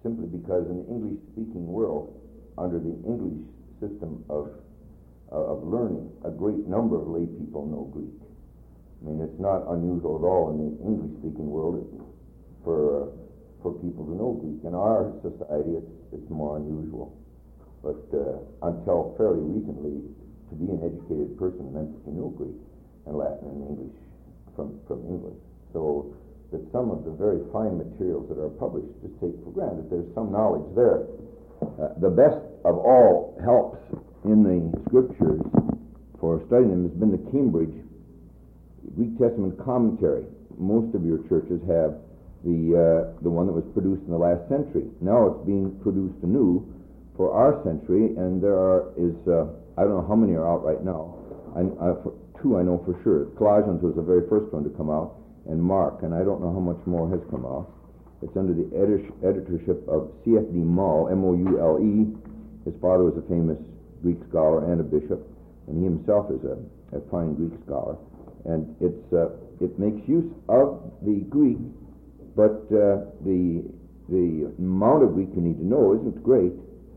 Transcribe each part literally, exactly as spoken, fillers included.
simply because in the English-speaking world, under the English system of uh, of learning, a great number of lay people know Greek. I mean, it's not unusual at all in the English-speaking world for uh, for people to know Greek. In our society, it's it's more unusual. But uh, until fairly recently, to be an educated person meant that you know Greek and Latin and English from from England. So that some of the very fine materials that are published just take for granted there's some knowledge there. Uh, the best of all helps in the scriptures for studying them has been the Cambridge Greek Testament commentary. Most of your churches have the uh, the one that was produced in the last century. Now it's being produced anew for our century, and there are is uh, I don't know how many are out right now. I, I, for two I know for sure. Colossians was the very first one to come out, and Mark, and I don't know how much more has come out. It's under the edit- editorship of C F D Mull, M O U L E. His father was a famous Greek scholar and a bishop, and he himself is a, a fine Greek scholar. And it's uh, it makes use of the Greek, but uh, the the amount of Greek you need to know isn't great.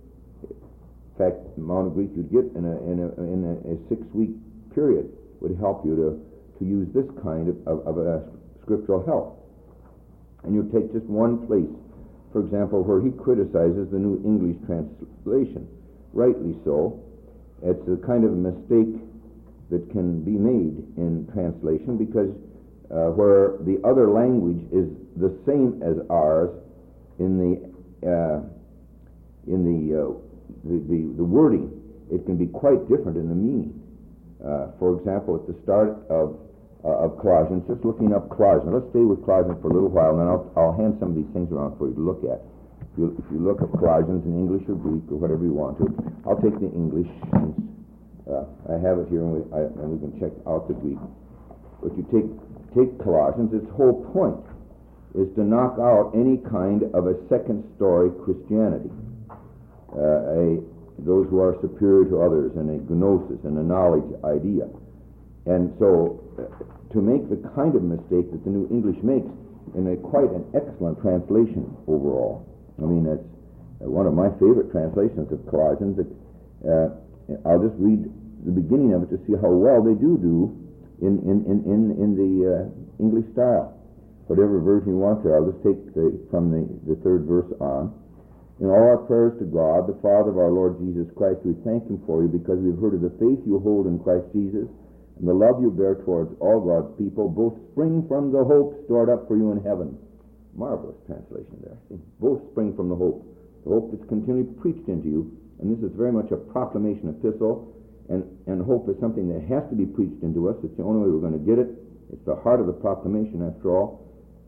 In fact, the amount of Greek you'd get in a in a in a, a six-week period would help you to to use this kind of, of, of a scriptural help. And you take just one place, for example, where he criticizes the New English translation, rightly so. It's a kind of a mistake that can be made in translation because uh, where the other language is the same as ours in the uh, in the, uh, the the the wording, it can be quite different in the meaning. Uh, for example, at the start of uh, of Colossians, just looking up Colossians. Let's stay with Colossians for a little while, and then I'll, I'll hand some of these things around for you to look at. If you, if you look up Colossians in English or Greek or whatever you want to, I'll take the English since uh, I have it here, and we, I, and we can check out the Greek. But you take take Colossians, its whole point is to knock out any kind of a second-story Christianity, uh, a those who are superior to others, and a gnosis and a knowledge idea. And so uh, to make the kind of mistake that the New English makes in a quite an excellent translation overall. I mean, it's uh, one of my favorite translations of Colossians. It, uh, I'll just read the beginning of it to see how well they do do in, in, in, in, in the uh, English style. Whatever version you want to, I'll just take the, from the, the third verse on. In all our prayers to God, the Father of our Lord Jesus Christ, we thank Him for you because we've heard of the faith you hold in Christ Jesus and the love you bear towards all God's people, both spring from the hope stored up for you in heaven. Marvelous translation there. See? Both spring from the hope, the hope that's continually preached into you. And this is very much a proclamation epistle, and, and hope is something that has to be preached into us. It's the only way we're going to get it. It's the heart of the proclamation, after all.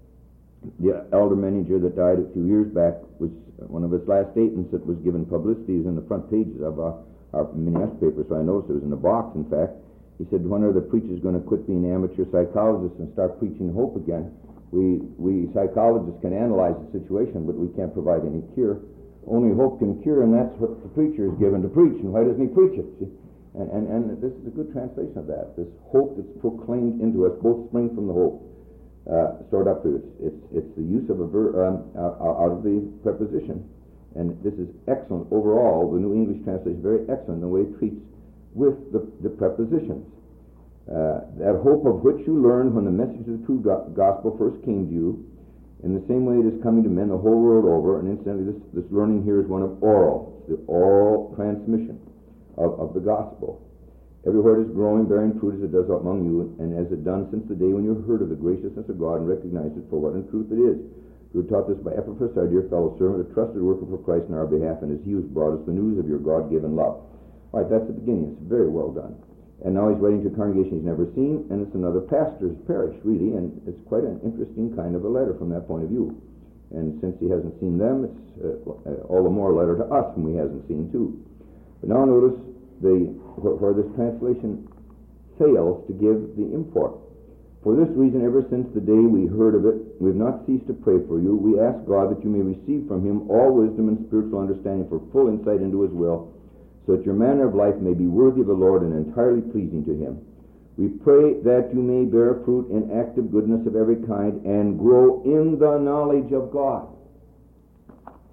The elder manager that died a few years back was one of his last statements that was given publicity is in the front pages of uh, our Minneapolis paper, so I noticed it was in the box, in fact. He said, when are the preachers going to quit being amateur psychologists and start preaching hope again? We we psychologists can analyze the situation, but we can't provide any cure. Only hope can cure, and that's what the preacher is given to preach, and why doesn't he preach it? See? And, and, and this is a good translation of that. This hope that's proclaimed into us, both spring from the hope. Uh, stored up to it. It's, it's the use of a ver, um, uh, out of the preposition, and this is excellent overall. The New English translation is very excellent in the way it treats with the, the prepositions. Uh, that hope of which you learned when the message of the true go- gospel first came to you, in the same way it is coming to men the whole world over. And incidentally, this, this learning here is one of oral, it's the oral transmission of, of the gospel. Everywhere it is growing, bearing fruit as it does among you, and as it done since the day when you heard of the graciousness of God and recognized it for what in truth it is. You were taught this by Epaphras, our dear fellow servant, a trusted worker for Christ in our behalf, and as he who brought us the news of your God-given love. All right, that's the beginning. It's very well done. And now he's writing to a congregation he's never seen, and it's another pastor's parish, really, and it's quite an interesting kind of a letter from that point of view. And since he hasn't seen them, it's uh, all the more a letter to us whom he hasn't seen, too. But now notice the where, where this translation fails to give the import. For this reason, ever since the day we heard of it, we have not ceased to pray for you. We ask God that you may receive from him all wisdom and spiritual understanding for full insight into his will, so that your manner of life may be worthy of the Lord and entirely pleasing to him. We pray that you may bear fruit in active goodness of every kind and grow in the knowledge of God.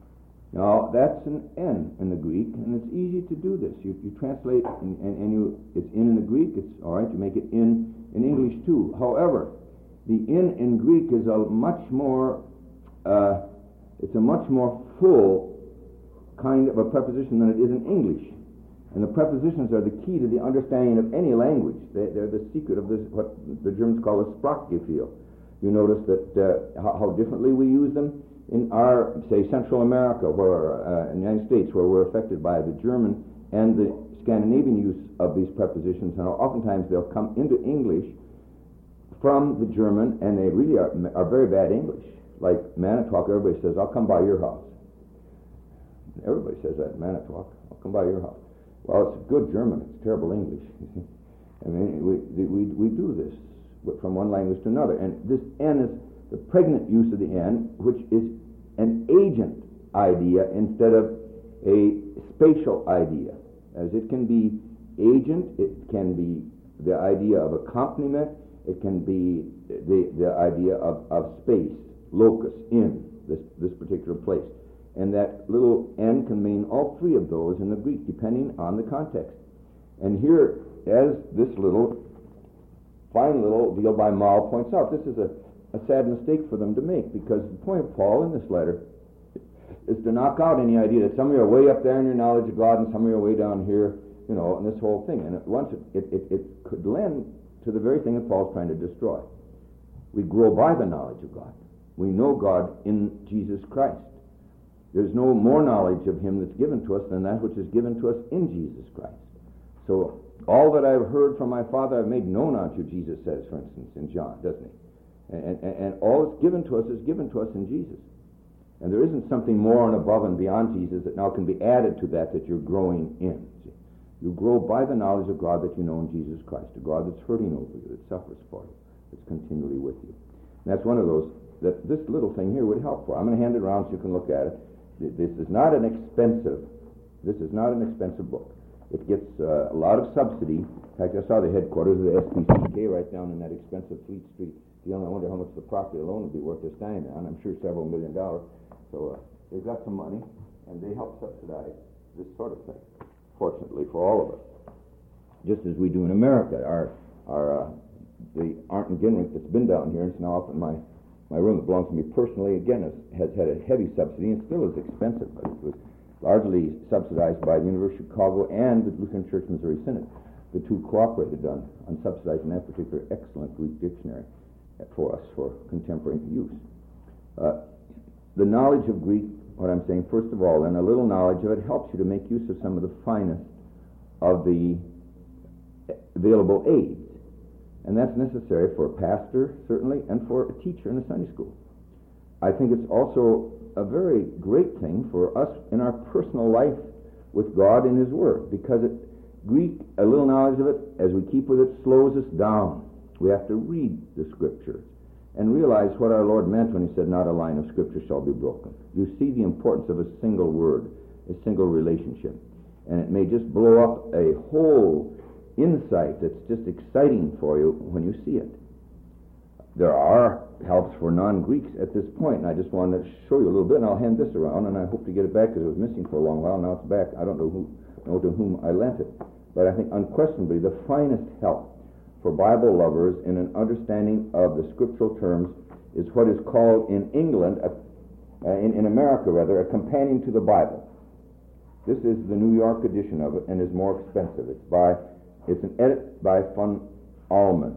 Now, that's an N in the Greek, and it's easy to do this. You, you translate, and, and, and you, it's in in the Greek, it's all right, you make it in in English too. However, the in in Greek is a much more, uh, it's a much more full kind of a preposition than it is in English. And the prepositions are the key to the understanding of any language. They, they're the secret of this, what the Germans call a Sprachgefühl. You notice that uh, how, how differently we use them in our, say, Central America, where uh, in the United States, where we're affected by the German and the Scandinavian use of these prepositions, and oftentimes they'll come into English from the German, and they really are, are very bad English. Like Manitowoc, everybody says, "I'll come by your house." Everybody says that, Manitowoc, "I'll come by your house." Well, it's good German. It's terrible English. You see, I mean, we we we do this from one language to another, and this N is the pregnant use of the N, which is an agent idea instead of a spatial idea. As it can be agent, it can be the idea of accompaniment, it can be the the idea of, of space, locus, in this this particular place. And that little N can mean all three of those in the Greek, depending on the context. And here, as this little, fine little deal by Mao points out, this is a, a sad mistake for them to make, because the point of Paul in this letter is to knock out any idea that some of you are way up there in your knowledge of God and some of you are way down here, you know, and this whole thing. And at once it, it, it, it could lend to the very thing that Paul's trying to destroy. We grow by the knowledge of God. We know God in Jesus Christ. There's no more knowledge of him that's given to us than that which is given to us in Jesus Christ. So all that I've heard from my Father I've made known unto you, Jesus says, for instance, in John, doesn't he? And, and, and all that's given to us is given to us in Jesus. And there isn't something more and above and beyond Jesus that now can be added to that that you're growing in. See? You grow by the knowledge of God that you know in Jesus Christ, a God that's hurting over you, that suffers for you, that's continually with you. And that's one of those that this little thing here would help for. I'm going to hand it around so you can look at it. This is not an expensive, this is not an expensive book. It gets uh, a lot of subsidy. In fact, I saw the headquarters of the S P C K right down in that expensive Fleet Street deal, and I wonder how much the property alone would be worth to stand on. I'm sure several million dollars. So uh, they've got some money, and they help subsidize this sort of thing, fortunately for all of us. Just as we do in America. Our, our uh, the Arndt and Ginrich that's been down here, and it's now up in my My room that belongs to me personally, again, has, has had a heavy subsidy and still is expensive, but it was largely subsidized by the University of Chicago and the Lutheran Church Missouri Synod. The two cooperated on, on subsidizing that particular excellent Greek dictionary for us for contemporary use. Uh, the knowledge of Greek, what I'm saying, first of all, and a little knowledge of it helps you to make use of some of the finest of the available aids. And that's necessary for a pastor, certainly, and for a teacher in a Sunday school. I think it's also a very great thing for us in our personal life with God and His Word, because it, Greek, a little knowledge of it, as we keep with it, slows us down. We have to read the Scriptures and realize what our Lord meant when He said, "Not a line of Scripture shall be broken." You see the importance of a single word, a single relationship. And it may just blow up a whole insight that's just exciting for you when you see it. There are helps for non-Greeks at this point, and I just wanted to show you a little bit, and I'll hand this around, and I hope to get it back because it was missing for a long while. Now it's back. I don't know who know to whom I lent it, but I think unquestionably the finest help for Bible lovers in an understanding of the scriptural terms is what is called in England, a, uh, in, in America rather, a companion to the Bible. This is the New York edition of it and is more expensive. It's by It's an edit by von Allman,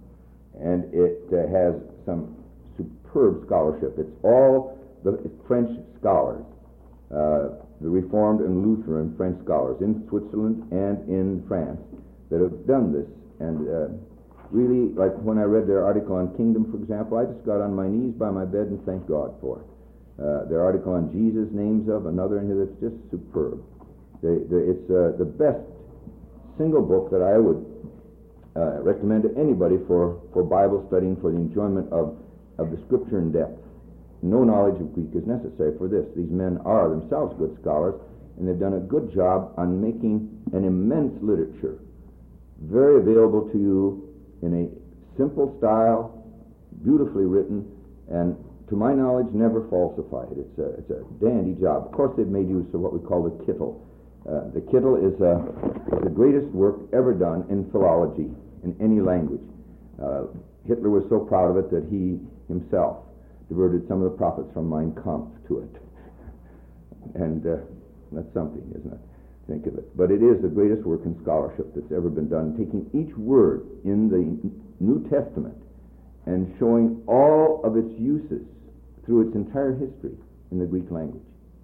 and it uh, has some superb scholarship. It's all the French scholars, uh, the Reformed and Lutheran French scholars in Switzerland and in France that have done this. And uh, really, like when I read their article on kingdom, for example, I just got on my knees by my bed and thanked God for it. Uh, their article on Jesus, names of another in here that's just superb. They, they, it's uh, the best single book that I would uh, recommend to anybody for, for Bible studying, for the enjoyment of, of the Scripture in depth. No knowledge of Greek is necessary for this. These men are themselves good scholars, and they've done a good job on making an immense literature very available to you in a simple style, beautifully written, and to my knowledge, never falsified. It's a, it's a dandy job. Of course, they've made use of what we call the Kittel. Uh, the Kittel is, a, is the greatest work ever done in philology in any language. Uh, Hitler was so proud of it that he himself diverted some of the profits from Mein Kampf to it. And uh, that's something, isn't it? Think of it. But it is the greatest work in scholarship that's ever been done, taking each word in the New Testament and showing all of its uses through its entire history in the Greek language.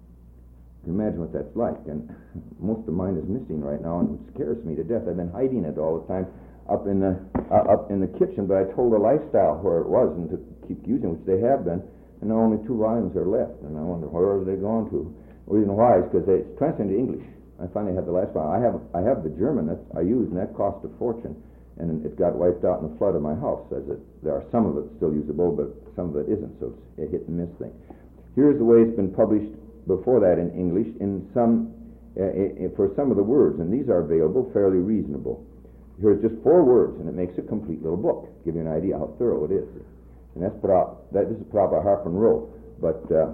You can imagine what that's like, and most of mine is missing right now, and it scares me to death. I've been hiding it all the time up in the uh, up in the kitchen, but I told the lifestyle where it was and to keep using, which they have been, and now only two volumes are left, and I wonder where have they gone to. The reason why is because it's translated into English. I finally have the last volume. I have I have the German that I use, and that cost a fortune, and it got wiped out in the flood of my house. As it, there are some of it still usable, but some of it isn't, so it's a hit and miss thing. Here's the way it's been published before that in English in some uh, for some of the words, and these are available fairly reasonable. Here's just four words, and it makes a complete little book. Give you an idea how thorough it is. And that's put out. That this is put out by Harper and Row, but uh,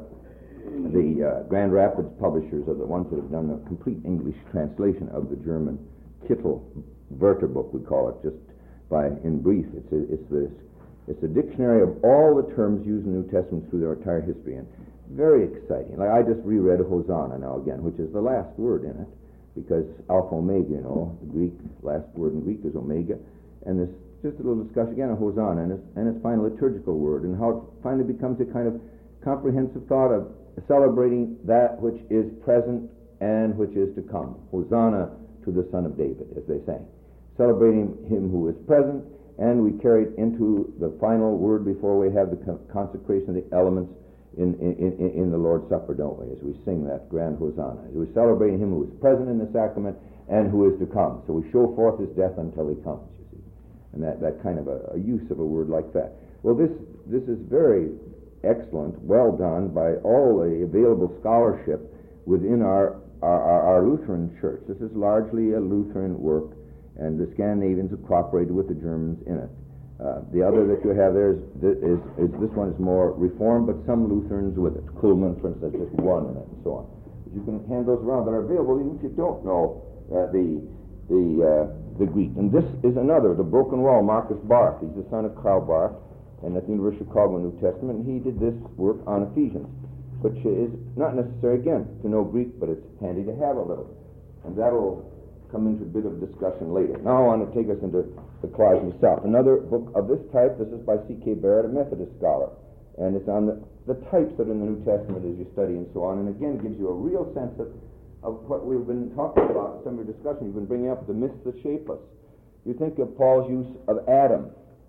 the uh, Grand Rapids publishers are the ones that have done a complete English translation of the German Kittel Wörterbuch, we call it, just by in brief. It's a, it's this. It's a dictionary of all the terms used in the New Testament through their entire history, and very exciting. Like I just reread Hosanna now again, which is the last word in it, because Alpha Omega, you know, the Greek last word in Greek is Omega, and this just a little discussion again of Hosanna and its, and its final liturgical word, and how it finally becomes a kind of comprehensive thought of celebrating that which is present and which is to come. Hosanna to the Son of David, as they sang. Celebrating him who is present, and we carry it into the final word before we have the consecration of the elements in, in, in, in the Lord's Supper, don't we, as we sing that grand Hosanna. We're celebrating him who is present in the sacrament and who is to come. So we show forth his death until he comes, you see. And that, that kind of a, a use of a word like that. Well, this this is very excellent, well done by all the available scholarship within our, our, our, our Lutheran church. This is largely a Lutheran work, and the Scandinavians have cooperated with the Germans in it. Uh, the other that you have there is, is, is this one is more Reformed, but some Lutherans with it. Kuhlman, for instance, just one in it, and so on. But you can hand those around that are available even if you don't know uh, the the uh, the Greek. And this is another, the Broken Wall, Marcus Barth. He's the son of Karl Barth, and at the University of Chicago New Testament, and he did this work on Ephesians, which is not necessary, again, to know Greek, but it's handy to have a little. And that'll come into a bit of discussion later. Now I want to take us into the Colossians itself. Another book of this type, this is by C K Barrett, a Methodist scholar, and it's on the, the types that are in the New Testament as you study and so on, and again gives you a real sense of, of what we've been talking about in some of your discussion. You've been bringing up the myths that shape us. You think of Paul's use of Adam,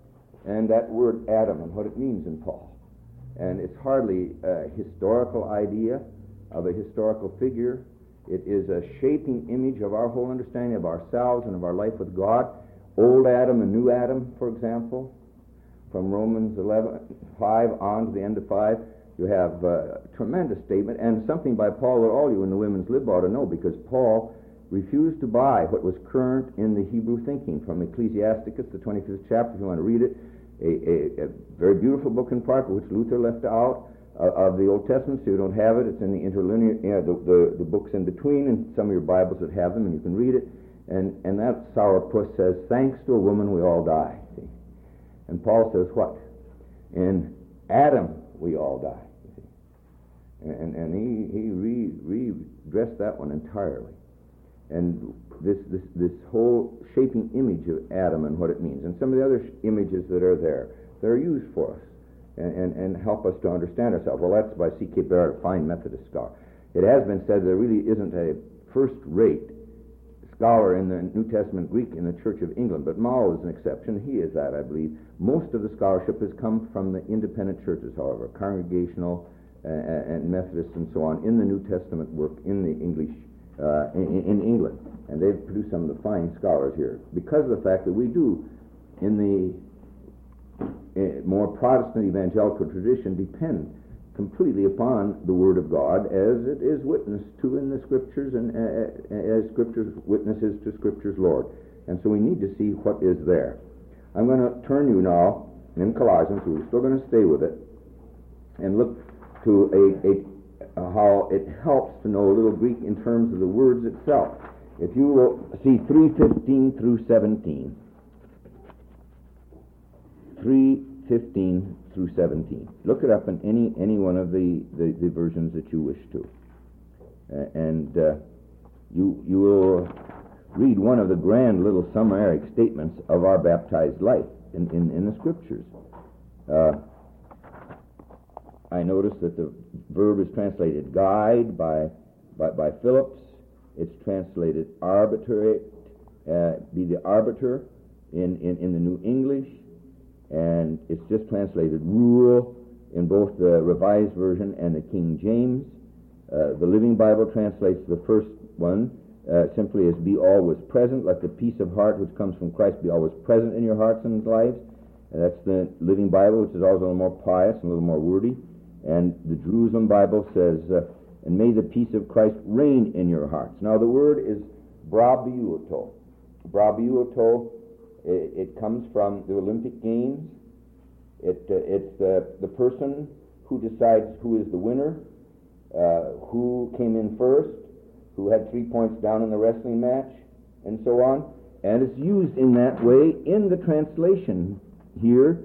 and that word Adam and what it means in Paul. And it's hardly a historical idea of a historical figure. It is a shaping image of our whole understanding of ourselves and of our life with God. Old Adam and New Adam, for example, from Romans eleven, five on to the end of five, you have a tremendous statement, and something by Paul that all you in the women's lib ought to know, because Paul refused to buy what was current in the Hebrew thinking from Ecclesiasticus, the twenty-fifth chapter, if you want to read it, a, a, a very beautiful book in part, which Luther left out uh, of the Old Testament, so you don't have it. It's in the interlinear, you know, the, the, the books in between, and some of your Bibles that have them, and you can read it. And, and that sourpuss says, thanks to a woman we all die. See? And Paul says what? In Adam we all die. See? And, and he, he re, redressed that one entirely. And this, this, this whole shaping image of Adam and what it means, and some of the other sh- images that are there, that are used for us and, and, and help us to understand ourselves. Well, that's by C K Barrett, a fine Methodist scholar. It has been said there really isn't a first-rate scholar in the New Testament Greek in the Church of England, but Mao is an exception. He is that, I believe. Most of the scholarship has come from the independent churches, however, Congregational uh, and Methodist and so on, in the New Testament work in the English, uh, in, in England. And they've produced some of the fine scholars here, because of the fact that we do, in the uh, more Protestant evangelical tradition, depend completely upon the Word of God as it is witnessed to in the Scriptures, and uh, as Scriptures witnesses to Scripture's Lord. And so we need to see what is there. I'm going to turn you now in Colossians, we're still going to stay with it, and look to a, a uh, how it helps to know a little Greek in terms of the words itself. If you will see three fifteen through seventeen. three fifteen through seventeen. Look it up in any any one of the, the, the versions that you wish to. Uh, and uh, you you will read one of the grand little summary statements of our baptized life in, in, in the Scriptures. Uh, I notice that the verb is translated guide by by, by Phillips. It's translated arbitrate, uh, be the arbiter in, in, in the New English, and it's just translated rule in both the Revised Version and the King James. Uh, the Living Bible translates the first one uh, simply as be always present. Let the peace of heart which comes from Christ be always present in your hearts and lives. And that's the Living Bible, which is also a little more pious and a little more wordy. And the Jerusalem Bible says, uh, and may the peace of Christ reign in your hearts. Now the word is brabiuto. Brabiuto, it, it comes from the Olympic Games. It, uh, it's the, the person who decides who is the winner, uh, who came in first, who had three points down in the wrestling match, and so on. And it's used in that way in the translation here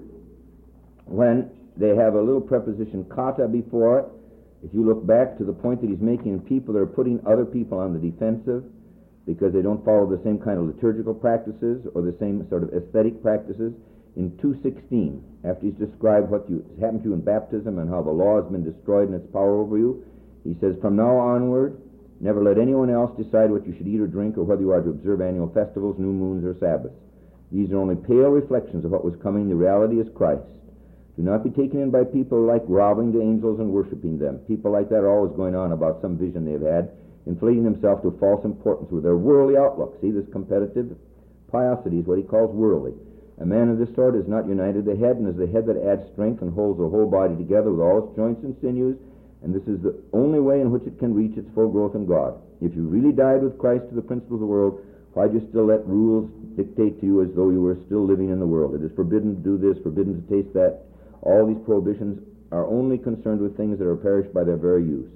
when they have a little preposition kata before it. If you look back to the point that he's making, people that are putting other people on the defensive because they don't follow the same kind of liturgical practices or the same sort of aesthetic practices. In two sixteen, after he's described what you, happened to you in baptism and how the law has been destroyed in its power over you, he says, from now onward, never let anyone else decide what you should eat or drink or whether you are to observe annual festivals, new moons, or Sabbaths. These are only pale reflections of what was coming. The reality is Christ. Do not be taken in by people like groveling to angels and worshiping them. People like that are always going on about some vision they've had, inflating themselves to false importance with their worldly outlook. See, this competitive piosity is what he calls worldly. A man of this sort is not united to the head, and is the head that adds strength and holds the whole body together with all its joints and sinews, and this is the only way in which it can reach its full growth in God. If you really died with Christ to the principles of the world, why do you still let rules dictate to you as though you were still living in the world? It is forbidden to do this, forbidden to taste that. All these prohibitions are only concerned with things that are perished by their very use.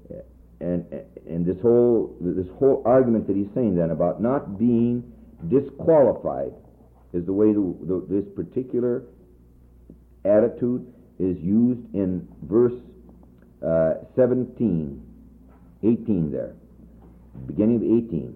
And and this whole this whole argument that he's saying then about not being disqualified is the way the, the, this particular attitude is used in verse uh, seventeen, eighteen there, beginning of eighteen.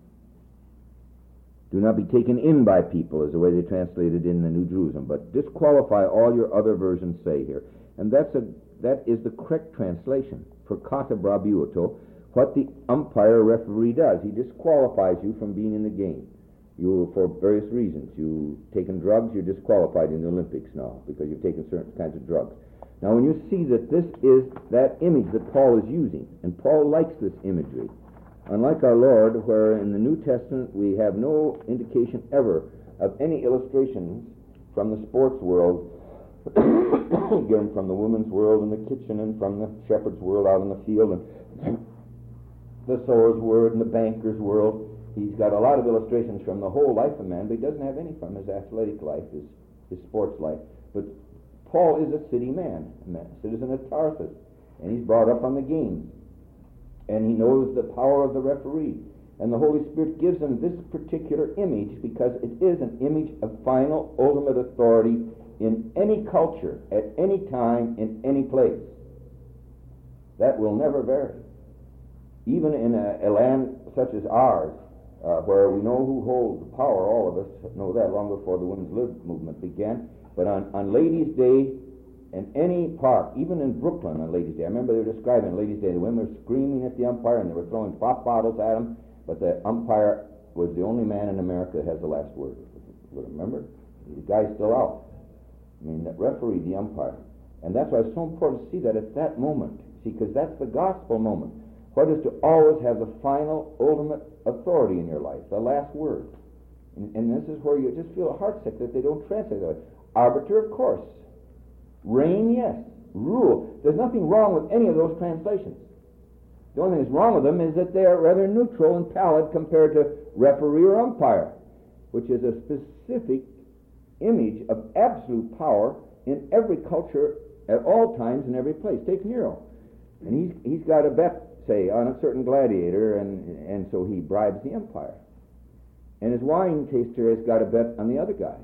Do not be taken in by people is the way they translate it in the New Jerusalem, but disqualify, all your other versions say here. And that's a that is the correct translation for kata brabiuto. What the umpire referee does, he disqualifies you from being in the game. You, for various reasons, you've taken drugs, you're disqualified in the Olympics now because you've taken certain kinds of drugs. Now when you see that this is that image that Paul is using, and Paul likes this imagery, unlike our Lord, where in the New Testament we have no indication ever of any illustrations from the sports world, again from the woman's world in the kitchen and from the shepherd's world out in the field and the sower's world and the banker's world. He's got a lot of illustrations from the whole life of man, but he doesn't have any from his athletic life, his, his sports life. But Paul is a city man, a citizen of Tarsus, and he's brought up on the games. And he knows the power of the referee. And the Holy Spirit gives him this particular image because it is an image of final, ultimate authority in any culture, at any time, in any place. That will never vary. Even in a, a land such as ours, uh, where we know who holds the power, all of us know that long before the Women's Lib movement began. But on, on Ladies' Day, in any park, even in Brooklyn on Ladies' Day, I remember they were describing Ladies' Day, the women were screaming at the umpire and they were throwing pop bottles at him, but the umpire was the only man in America that has the last word. Remember? The guy's still out. I mean, the referee, the umpire. And that's why it's so important to see that at that moment. See, because that's the gospel moment. What is to always have the final, ultimate authority in your life, the last word. And, and this is where you just feel heartsick that they don't translate that way. Arbiter, of course. Reign, yes. Rule. There's nothing wrong with any of those translations. The only thing that's wrong with them is that they are rather neutral and pallid compared to referee or umpire, which is a specific image of absolute power in every culture at all times in every place. Take Nero. And he's, he's got a bet, say, on a certain gladiator, and, and so he bribes the empire. And his wine taster has got a bet on the other guy.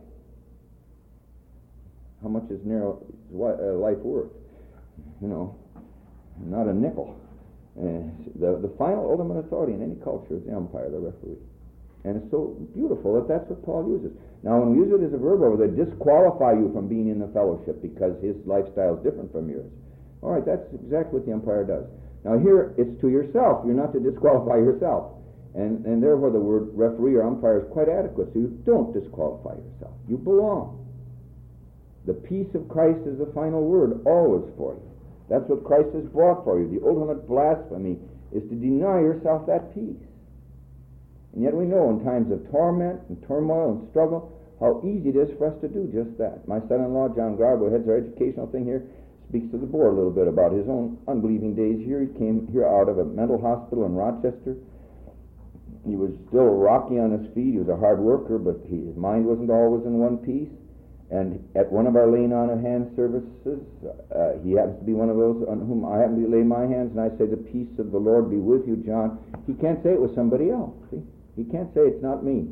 How much is Nero's life worth? You know, not a nickel. Uh, the, the final ultimate authority in any culture is the umpire, the referee. And it's so beautiful that that's what Paul uses. Now, when we use it as a verb over there, disqualify you from being in the fellowship because his lifestyle is different from yours. All right, that's exactly what the umpire does. Now, here, it's to yourself. You're not to disqualify yourself. And, and therefore, the word referee or umpire is quite adequate. So you don't disqualify yourself. You belong. The peace of Christ is the final word always for you. That's what Christ has brought for you. The ultimate blasphemy is to deny yourself that peace. And yet we know in times of torment and turmoil and struggle how easy it is for us to do just that. My son-in-law, John Garbo, heads our educational thing here, speaks to the board a little bit about his own unbelieving days here. He came here out of a mental hospital in Rochester. He was still rocky on his feet. He was a hard worker, but he, his mind wasn't always in one piece. And at one of our laying on of hands services, uh, he happens to be one of those on whom I happen to lay my hands, and I say, the peace of the Lord be with you, John. He can't say it was somebody else. See? He can't say it's not me.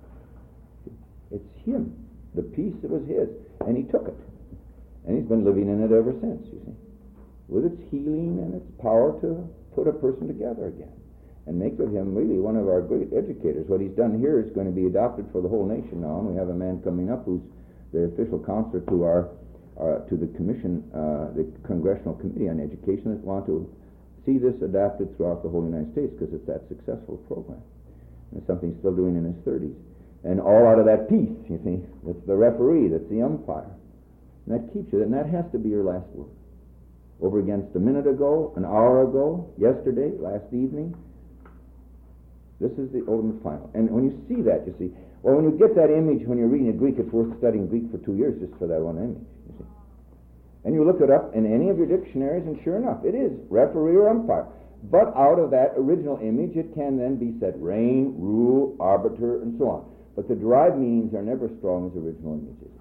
It's him. The peace that was his. And he took it. And he's been living in it ever since, you see. With its healing and its power to put a person together again. And make of him really one of our great educators. What he's done here is going to be adopted for the whole nation now. And we have a man coming up who's the official counselor to our, our to the commission, uh, the Congressional Committee on Education, that want to see this adapted throughout the whole United States because it's that successful program. And it's something he's still doing in his thirties. And all out of that peace, you see. That's the referee, that's the umpire. And that keeps you, and that has to be your last word. Over against a minute ago, an hour ago, yesterday, last evening. This is the ultimate final. And when you see that, you see, well, when you get that image, when you're reading a Greek, it's worth studying Greek for two years just for that one image, you see. And you look it up in any of your dictionaries, and sure enough, it is referee or umpire. But out of that original image, it can then be said reign, rule, arbiter, and so on. But the derived meanings are never as strong as original images.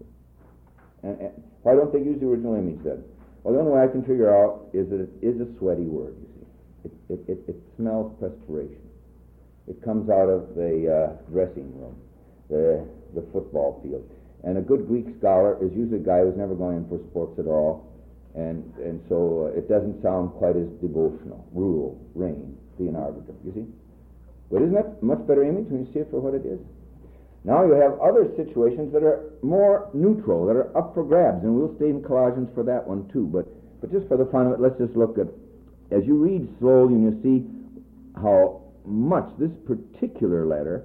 And, and why don't they use the original image then? Well, the only way I can figure out is that it is a sweaty word, you see. It, it, it, it smells perspiration. It comes out of the uh, dressing room, the, the football field. And a good Greek scholar is usually a guy who's never gone in for sports at all, and, and so uh, it doesn't sound quite as devotional. Rule, reign, be an arbiter, you see? But isn't that a much better image when you see it for what it is? Now you have other situations that are more neutral, that are up for grabs, and we'll stay in Colossians for that one too. But, but just for the fun of it, let's just look at, as you read slowly and you see how much this particular letter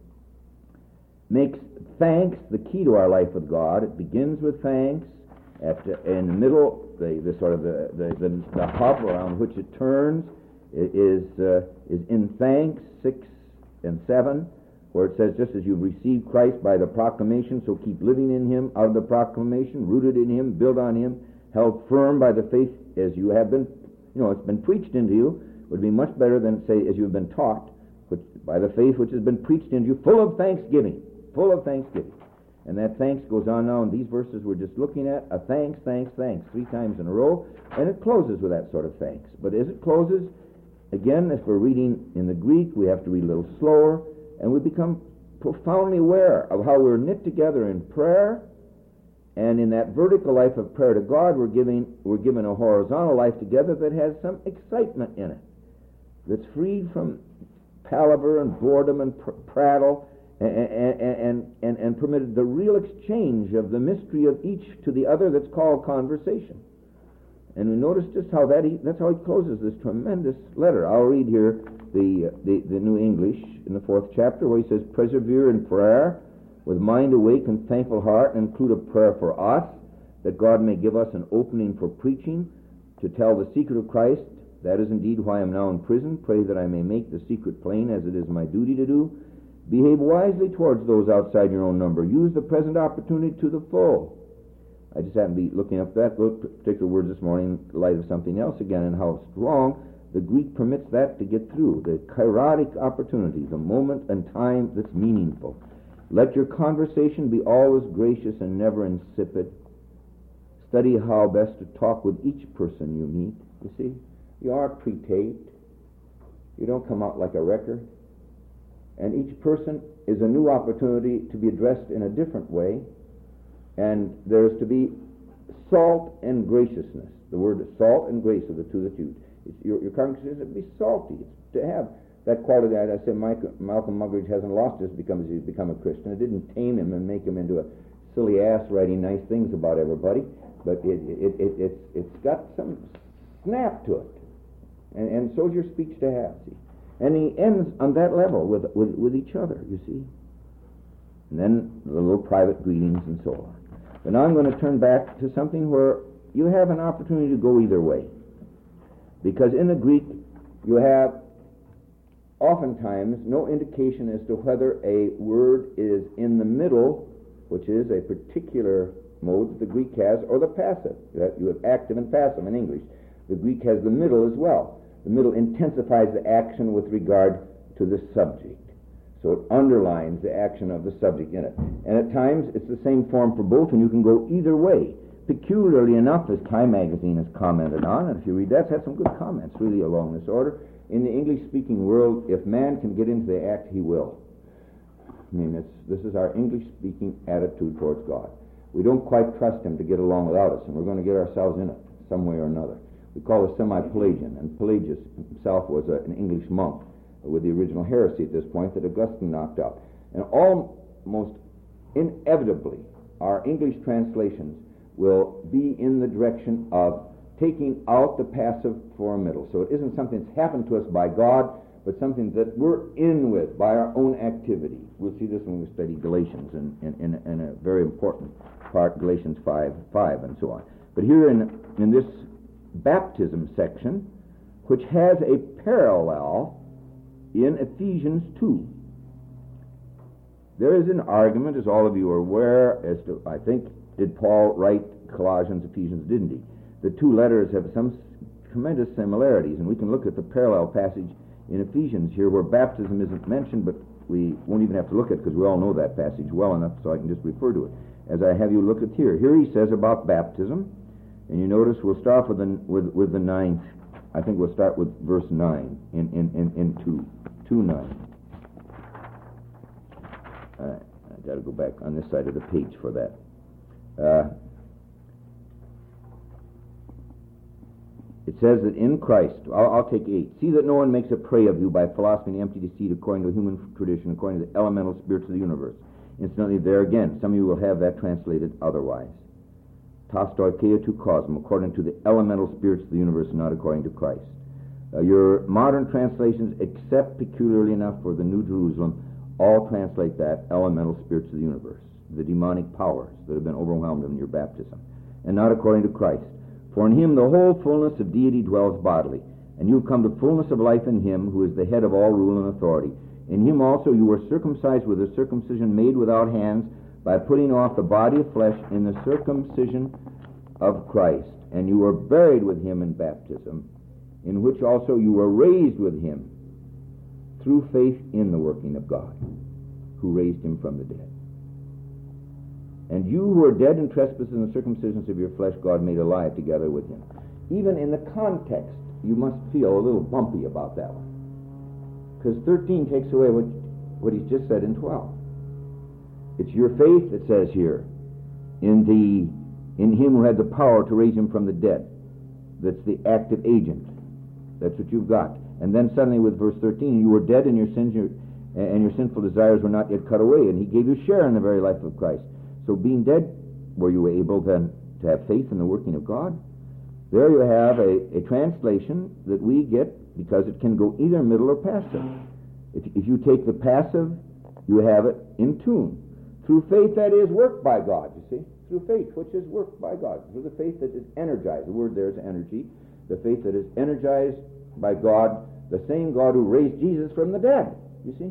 makes thanks the key to our life with God. It begins with thanks. At the, in the middle, the, the sort of the, the, the, the hub around which it turns is uh, is in thanks six and seven, where it says, just as you've received Christ by the proclamation, so keep living in him out of the proclamation, rooted in him, built on him, held firm by the faith as you have been, you know, it's been preached into you. Would be much better than say, as you've been taught, which, by the faith which has been preached into you, full of thanksgiving, full of thanksgiving. And that thanks goes on now in these verses we're just looking at, a thanks, thanks, thanks, three times in a row, and it closes with that sort of thanks. But as it closes, again, if we're reading in the Greek, we have to read a little slower, and we become profoundly aware of how we're knit together in prayer, and in that vertical life of prayer to God, we're giving we're given a horizontal life together that has some excitement in it, that's freed from palaver and boredom and pr- prattle, and, and, and, and, and permitted the real exchange of the mystery of each to the other that's called conversation. And we notice just how that he, that's how he closes this tremendous letter. I'll read here the, the, the New English in the fourth chapter, where he says, persevere in prayer with mind awake and thankful heart, and include a prayer for us, that God may give us an opening for preaching, to tell the secret of Christ. That is indeed why I am now in prison. Pray that I may make the secret plain, as it is my duty to do. Behave wisely towards those outside your own number. Use the present opportunity to the full. I just happened to be looking up that particular word this morning in light of something else again, and how strong the Greek permits that to get through. The kairotic opportunity, the moment and time that's meaningful. Let your conversation be always gracious and never insipid, study how best to talk with each person you meet. You see, you aren't pre-taped. You don't come out like a wrecker. And each person is a new opportunity to be addressed in a different way. And there's to be salt and graciousness. The word salt and grace are the two that you use. Your, your congregation is to be salty. It's to have that quality that I said Mike, Malcolm Muggeridge hasn't lost just because he's become a Christian. It didn't tame him and make him into a silly ass writing nice things about everybody. But it, it, it, it, it's, it's got some snap to it. And, and so's your speech to have, see. And he ends on that level with, with, with each other, you see. And then the little private greetings and so on. But now I'm going to turn back to something where you have an opportunity to go either way. Because in the Greek, you have oftentimes no indication as to whether a word is in the middle, which is a particular mode that the Greek has, or the passive. You have active and passive in English. The Greek has the middle as well. The middle intensifies the action with regard to the subject. So it underlines the action of the subject in it. And at times it's the same form for both, and you can go either way. Peculiarly enough, as Time Magazine has commented on, and if you read that, it's had some good comments really along this order. In the English-speaking world, if man can get into the act, he will. I mean, it's, this is our English-speaking attitude towards God. We don't quite trust him to get along without us, and we're going to get ourselves in it some way or another. We call it semi-Pelagian, and Pelagius himself was a, an English monk with the original heresy at this point that Augustine knocked out. And almost inevitably, our English translations will be in the direction of taking out the passive for a middle. So it isn't something that's happened to us by God, but something that we're in with by our own activity. We'll see this when we study Galatians in, in, in, a, in a very important part, Galatians five, five, and so on. But here in, in this baptism section, which has a parallel in Ephesians two, there is an argument, as all of you are aware, as to, I think, did Paul write Colossians, Ephesians, didn't he? The two letters have some tremendous similarities, and we can look at the parallel passage in Ephesians here where baptism isn't mentioned, but we won't even have to look at it because we all know that passage well enough, so I can just refer to it as I have you look at here. Here he says about baptism, and you notice we'll start with the, with, with the ninth. I think we'll start with verse nine in, in, in, in two, two nine. All right, I've got to go back on this side of the page for that. Uh, it says that in Christ, I'll, I'll take eight. See that no one makes a prey of you by philosophy and empty deceit according to human tradition, according to the elemental spirits of the universe. Incidentally, there again, some of you will have that translated otherwise. Tas stoicheia tu cosmo, according to the elemental spirits of the universe, not according to Christ. Uh, your modern translations, except peculiarly enough for the New Jerusalem, all translate that elemental spirits of the universe, the demonic powers that have been overwhelmed in your baptism, and not according to Christ. For in him the whole fullness of deity dwells bodily, and you have come to fullness of life in him, who is the head of all rule and authority. In him also you were circumcised with a circumcision made without hands, by putting off the body of flesh in the circumcision of Christ. And you were buried with him in baptism, in which also you were raised with him through faith in the working of God, who raised him from the dead. And you who are dead in trespasses and the circumcisions of your flesh, God made alive together with him. Even in the context, you must feel a little bumpy about that one. Because thirteen takes away what, what he's just said in twelve. It's your faith, it says here, in the in him who had the power to raise him from the dead. That's the active agent. That's what you've got. And then suddenly with verse thirteen, you were dead in your sins, your, and your sinful desires were not yet cut away, and he gave you share in the very life of Christ. So being dead, were you able then to have faith in the working of God? There you have a, a translation that we get because it can go either middle or passive. If, if you take the passive, you have it in tune. Through faith, that is, worked by God, you see. Through faith, which is worked by God. Through the faith that is energized. The word there is energy. The faith that is energized by God, the same God who raised Jesus from the dead, you see.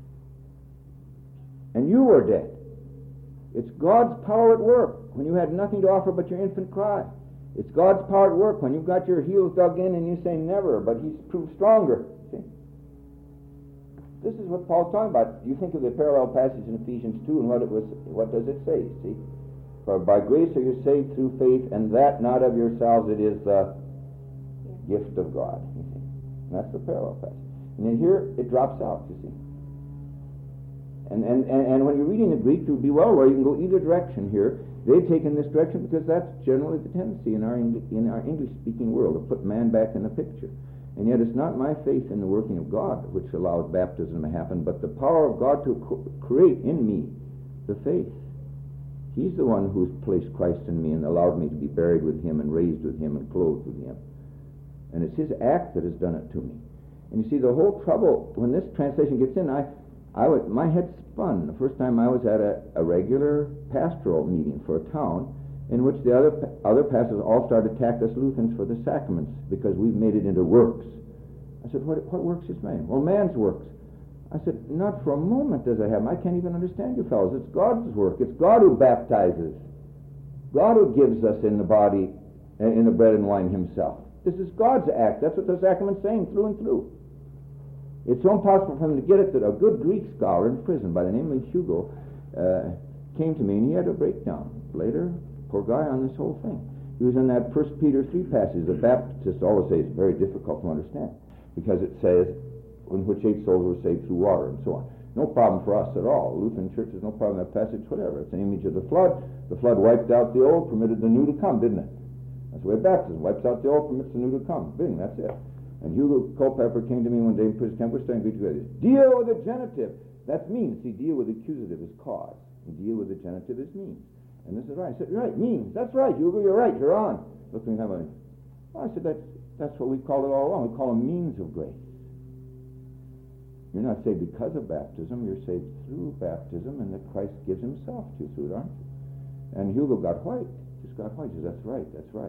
And you were dead. It's God's power at work when you had nothing to offer but your infant cry. It's God's power at work when you've got your heels dug in and you say never, but he's proved stronger. See? This is what Paul's talking about. You think of the parallel passage in Ephesians two, and what it was. What does it say? See, For by grace are you saved through faith, and that not of yourselves, it is the yeah. gift of God. You see, and that's the parallel passage. And then here it drops out. You see, and and and, and when you're reading the Greek, to be well aware, you can go either direction here. They've taken this direction because that's generally the tendency in our in our English-speaking world to put man back in the picture. And yet, it's not my faith in the working of God which allows baptism to happen, but the power of God to co- create in me the faith. He's the one who's placed Christ in me and allowed me to be buried with Him and raised with Him and clothed with Him. And it's His act that has done it to me. And you see, the whole trouble, when this translation gets in, I, I would, my head spun the first time I was at a, a regular pastoral meeting for a town in which the other other pastors all started to attack us Lutherans for the sacraments because we've made it into works. I said, what, what works is man? Well, man's works. I said, not for a moment does it happen. I can't even understand you fellows. It's God's work. It's God who baptizes. God who gives us in the body, in the bread and wine Himself. This is God's act. That's what the sacrament's saying through and through. It's so impossible for them to get it that a good Greek scholar in prison by the name of Hugo uh, came to me and he had a breakdown. Later, poor guy on this whole thing. He was in that First Peter three passage. The Baptists always say it's very difficult to understand because it says, in which eight souls were saved through water, and so on. No problem for us at all. Lutheran Church has no problem with that passage, whatever. It's an image of the flood. The flood wiped out the old, permitted the new to come, didn't it? That's the way baptism wipes out the old, permits the new to come. Bing, that's it. And Hugo Culpepper came to me one day in prison camp. We're studying Greek together. Deal with the genitive. That's means. See, deal with the accusative is cause. And deal with the genitive is means. And this is right. I said, right, means. That's right, Hugo, you're right, you're on. Look at me, how about me? Well, I said, that's, that's what we call it all along. We call them means of grace. You're not saved because of baptism, you're saved through baptism, and that Christ gives Himself to you through it, aren't you? And Hugo got white. Just got white. He says, that's right, that's right.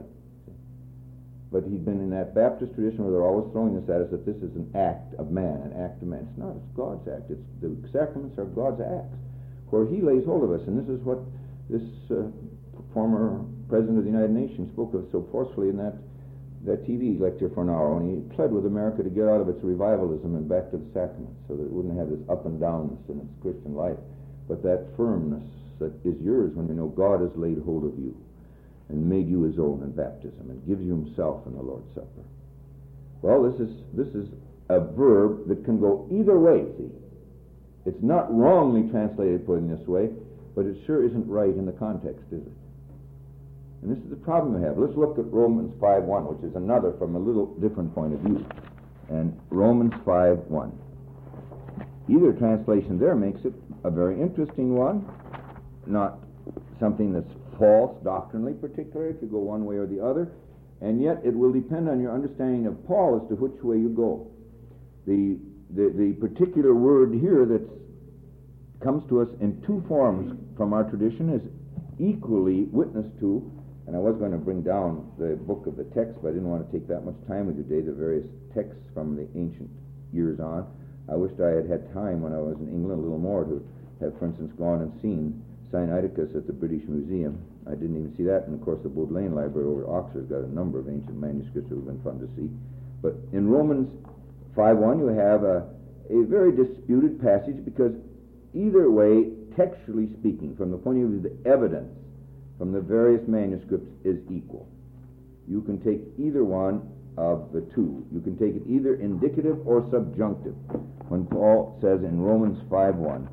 But he'd been in that Baptist tradition where they're always throwing this at us that this is an act of man, an act of man. It's not, it's God's act. It's, the sacraments are God's acts, where He lays hold of us. And this is what this uh, former President of the United Nations spoke of so forcefully in that that T V lecture for an hour when he pled with America to get out of its revivalism and back to the sacraments so that it wouldn't have this up and downness in its Christian life, but that firmness that is yours when you know God has laid hold of you and made you His own in baptism and gives you Himself in the Lord's Supper. Well, this is this is a verb that can go either way, see. It's not wrongly translated put in this way, but it sure isn't right in the context, is it? And this is the problem we have. Let's look at Romans five one, which is another from a little different point of view. And Romans five one. Either translation there makes it a very interesting one, not something that's false doctrinally, particularly if you go one way or the other, and yet it will depend on your understanding of Paul as to which way you go. The the, the particular word here that comes to us in two forms from our tradition is equally witnessed to. And I was going to bring down the book of the text, but I didn't want to take that much time with you today, the various texts from the ancient years on. I wished I had had time when I was in England a little more to have, for instance, gone and seen Sinaiticus at the British Museum. I didn't even see that, and of course the Bodleian Library over at Oxford got a number of ancient manuscripts that would have been fun to see. But in Romans five one you have a, a very disputed passage because either way, textually speaking, from the point of view of the evidence, from the various manuscripts is equal. You can take either one of the two. You can take it either indicative or subjunctive. When Paul says in Romans five one,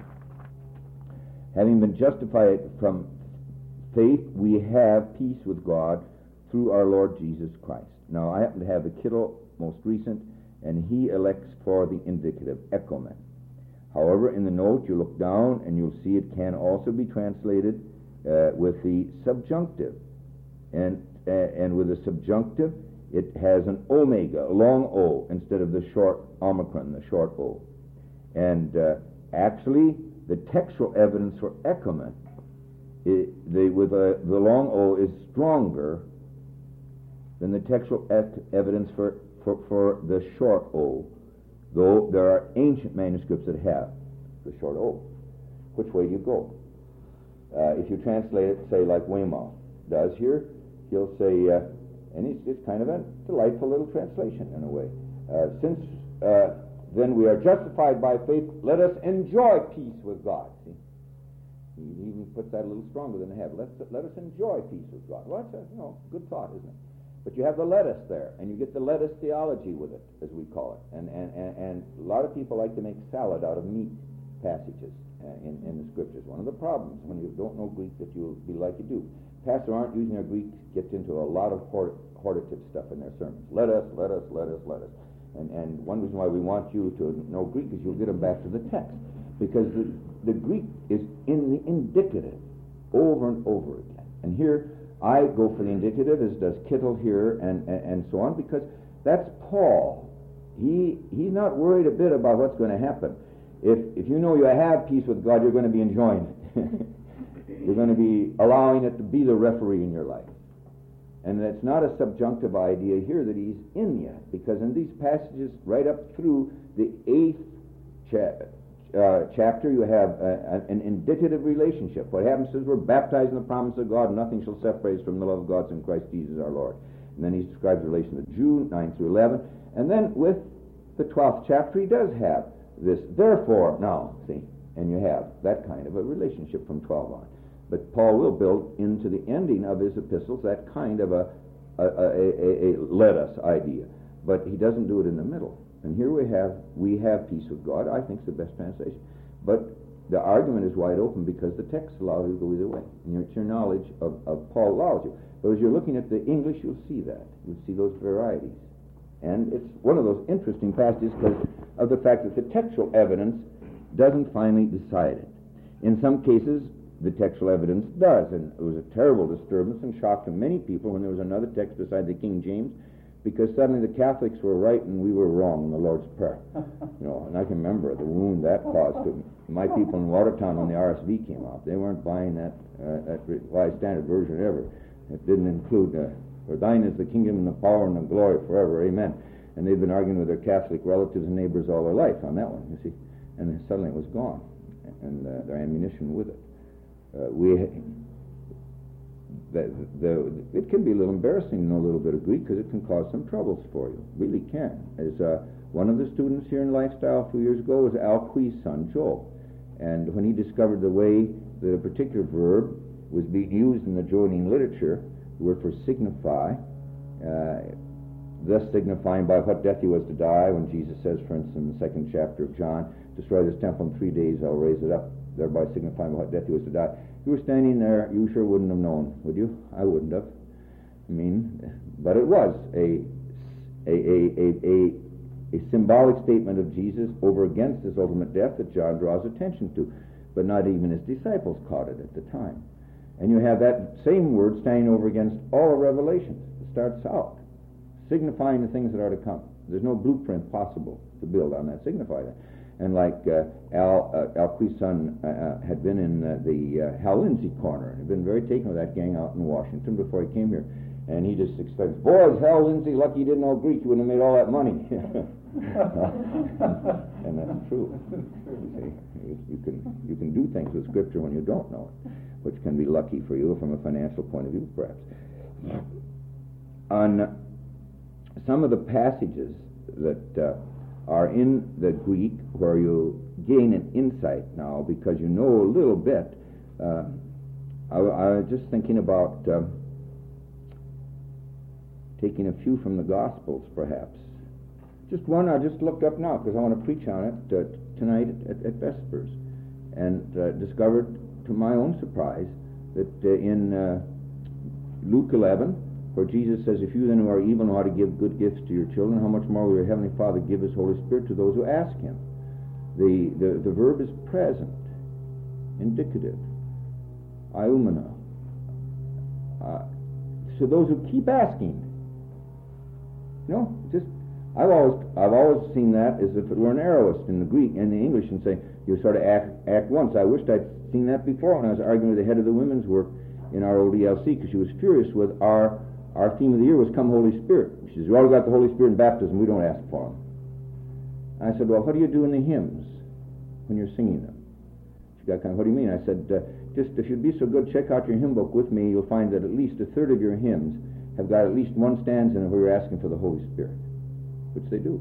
having been justified from faith, we have peace with God through our Lord Jesus Christ. Now, I happen to have the Kittle most recent, and he elects for the indicative, echomen. However, in the note, you look down, and you'll see it can also be translated Uh, with the subjunctive, and uh, and with the subjunctive it has an omega, a long O, instead of the short omicron, the short O. And uh, actually, the textual evidence for echomen, it, the, with a, the long O, is stronger than the textual ec- evidence for, for for the short O, though there are ancient manuscripts that have the short O. Which way do you go? Uh, if you translate it, say, like Weymouth does here, he'll say, uh, and it's, it's kind of a delightful little translation in a way. Uh, since uh, then we are justified by faith, let us enjoy peace with God. See? He even puts that a little stronger than have. Let's, let us enjoy peace with God. Well, that's a you know, good thought, isn't it? But you have the lettuce there, and you get the lettuce theology with it, as we call it. And, and, and, and a lot of people like to make salad out of meat passages uh, in, in the Scriptures. One of the problems when you don't know Greek that you'll be like you do. Pastors aren't using their Greek, gets into a lot of hor- hortative stuff in their sermons. Let us, let us, let us, let us. And, and one reason why we want you to know Greek is you'll get them back to the text. Because the, the Greek is in the indicative over and over again. And here, I go for the indicative, as does Kittel here, and, and, and so on, because that's Paul. He he's not worried a bit about what's going to happen. If if you know you have peace with God, you're going to be enjoying it. You're going to be allowing it to be the referee in your life. And it's not a subjunctive idea here that he's in yet, because in these passages right up through the eighth cha- uh, chapter, you have a, a, an indicative relationship. What happens is we're baptized in the promise of God, and nothing shall separate us from the love of God in Christ Jesus our Lord. And then he describes the relation to the Jew, nine through eleven. And then with the twelfth chapter, he does have this, therefore, now, see, and you have that kind of a relationship from twelve on. But Paul will build into the ending of his epistles that kind of a, a, a, a, a let us idea. But he doesn't do it in the middle. And here we have, we have peace with God, I think is the best translation. But the argument is wide open because the text allows you to go either way. And your, your knowledge of, of Paul allows you. But as you're looking at the English, you'll see that. You'll see those varieties. And it's one of those interesting passages because of the fact that the textual evidence doesn't finally decide it. In some cases, the textual evidence does, and it was a terrible disturbance and shock to many people when there was another text beside the King James, because suddenly the Catholics were right and we were wrong in the Lord's Prayer. You know, and I can remember the wound that caused to my people in Watertown when the R S V came out. They weren't buying that, uh, that Revised Standard Version ever. It didn't include, uh, for thine is the kingdom and the power and the glory forever, amen. And they've been arguing with their Catholic relatives and neighbors all their life on that one, you see. And then suddenly it was gone, and uh, their ammunition with it. Uh, we, the, the, it can be a little embarrassing to know a little bit of Greek because it can cause some troubles for you. Really can. As uh, one of the students here in Lifestyle a few years ago was Alcui's son, Joel. And when he discovered the way that a particular verb was being used in the Johannine literature, the word for signify, uh, thus signifying by what death he was to die, when Jesus says, for instance, in the second chapter of John, destroy this temple in three days, I'll raise it up, thereby signifying by what death he was to die. You were standing there, you sure wouldn't have known, would you? I wouldn't have. I mean, but it was a a, a, a, a, a symbolic statement of Jesus over against his ultimate death that John draws attention to, but not even his disciples caught it at the time. And you have that same word standing over against all of Revelation. It starts out signifying the things that are to come. There's no blueprint possible to build on that, signify that. And like uh, Al, uh, Alcui's son uh, had been in uh, the uh, Hal Lindsey corner, had been very taken with that gang out in Washington before he came here. And he just explains, boy, is Hal Lindsey lucky he didn't know Greek, he wouldn't have made all that money. And that's true. You see, you can, you can do things with Scripture when you don't know it, which can be lucky for you from a financial point of view, perhaps. On some of the passages that uh, are in the Greek where you gain an insight now because you know a little bit, uh, I, I was just thinking about uh, taking a few from the Gospels, perhaps. Just one I just looked up now because I want to preach on it uh, tonight at, at Vespers, and uh, discovered to my own surprise that uh, in uh, Luke eleven, where Jesus says, if you then who are evil know how to give good gifts to your children, how much more will your Heavenly Father give His Holy Spirit to those who ask Him? The, the, the verb is present, indicative, eumena. Uh, so those who keep asking. You know, just, I've always, I've always seen that as if it were an aorist in the Greek and the English, and say, you sort of act, act once. I wished I'd seen that before when I was arguing with the head of the women's work in our old E L C, because she was furious with our Our theme of the year was Come Holy Spirit. She says, we already got the Holy Spirit in baptism, we don't ask for Him. I said, well, what do you do in the hymns when you're singing them? She got kind of, what do you mean? I said, uh, just if you'd be so good, check out your hymn book with me, you'll find that at least a third of your hymns have got at least one stanza in it where you're asking for the Holy Spirit, which they do.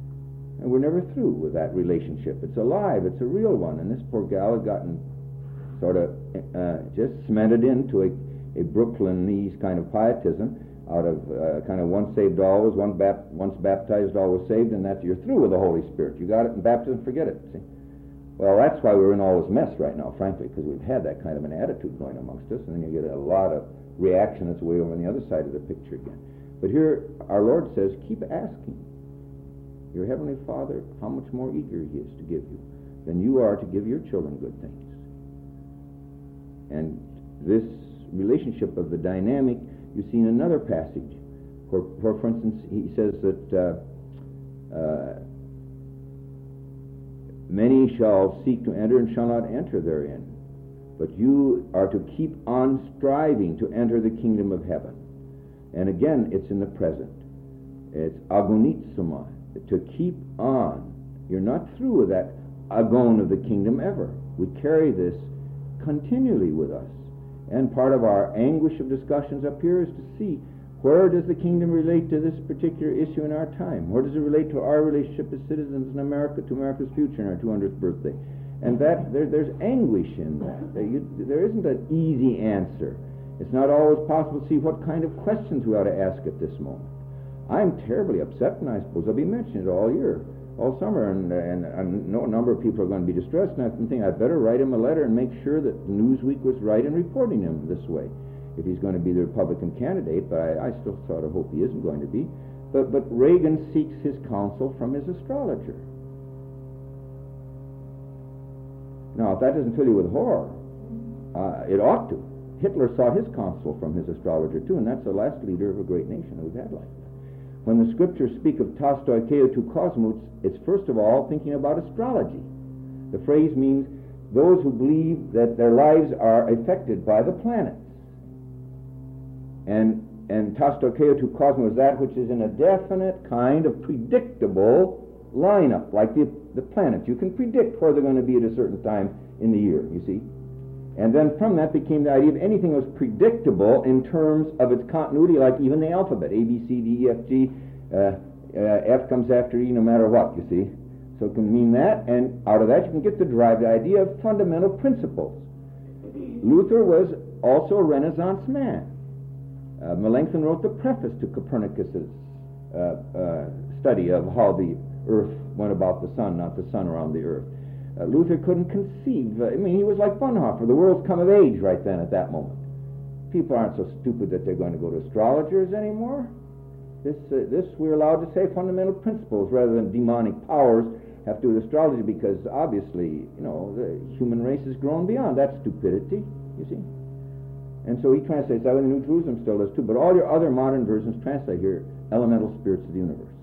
And we're never through with that relationship. It's alive, it's a real one, and this poor gal had gotten sort of uh, just cemented into a, a Brooklynese kind of pietism out of uh, kind of once saved always, one bap- once baptized always saved, and that's you're through with the Holy Spirit. You got it in baptism, forget it. See? Well, that's why we're in all this mess right now, frankly, because we've had that kind of an attitude going amongst us, and then you get a lot of reaction that's way over on the other side of the picture again. But here, our Lord says, keep asking your Heavenly Father how much more eager He is to give you than you are to give your children good things. And this relationship of the dynamic, you see in another passage, where, where for instance, He says that uh, uh, many shall seek to enter and shall not enter therein. But you are to keep on striving to enter the kingdom of heaven. And again, it's in the present. It's agonizomai, to keep on. You're not through with that agon of the kingdom ever. We carry this continually with us. And part of our anguish of discussions up here is to see, where does the kingdom relate to this particular issue in our time? Where does it relate to our relationship as citizens in America, to America's future in our two hundredth birthday? And that there, there's anguish in that. There, you, there isn't an easy answer. It's not always possible to see what kind of questions we ought to ask at this moment. I'm terribly upset, and I suppose I'll be mentioning it all year, all summer, and, and I know a number of people are going to be distressed, and I've been thinking I'd better write him a letter and make sure that Newsweek was right in reporting him this way, if he's going to be the Republican candidate, but I, I still sort of hope he isn't going to be. But, but Reagan seeks his counsel from his astrologer. Now, if that doesn't fill you with horror, uh, it ought to. Hitler sought his counsel from his astrologer, too, and that's the last leader of a great nation that we've had like that. When the scriptures speak of tastoikeo tu cosmos, it's first of all thinking about astrology. The phrase means those who believe that their lives are affected by the planets. And and tastoikeo tu cosmos is that which is in a definite kind of predictable lineup, like the, the planets. You can predict where they're going to be at a certain time in the year, you see. And then from that became the idea of anything that was predictable in terms of its continuity, like even the alphabet, A, B, C, D, E, F, G. Uh, uh, F comes after E no matter what, you see. So it can mean that, and out of that you can get to derive the idea of fundamental principles. Luther was also a Renaissance man. Uh, Melanchthon wrote the preface to Copernicus's uh, uh, study of how the earth went about the sun, not the sun around the earth. Uh, Luther couldn't conceive. Uh, I mean, he was like Bonhoeffer. The world's come of age right then at that moment. People aren't so stupid that they're going to go to astrologers anymore. This, uh, this we're allowed to say fundamental principles rather than demonic powers have to do with astrology, because obviously, you know, the human race has grown beyond that stupidity, you see. And so he translates that way. The New Jerusalem still does too. But all your other modern versions translate here elemental spirits of the universe.